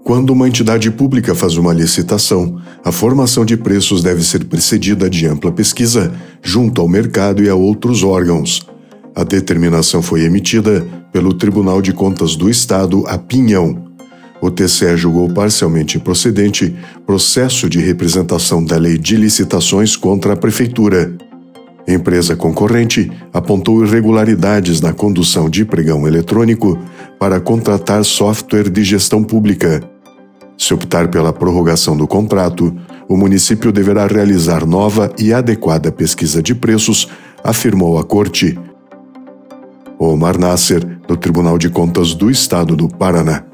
Quando uma entidade pública faz uma licitação, a formação de preços deve ser precedida de ampla pesquisa junto ao mercado e a outros órgãos. A determinação foi emitida pelo Tribunal de Contas do Estado, a Pinhão. O TCE julgou parcialmente improcedente processo de representação da Lei de Licitações contra a Prefeitura. Empresa concorrente apontou irregularidades na condução de pregão eletrônico para contratar software de gestão pública. Se optar pela prorrogação do contrato, o município deverá realizar nova e adequada pesquisa de preços, afirmou a Corte. Omar Nasser, do Tribunal de Contas do Estado do Paraná.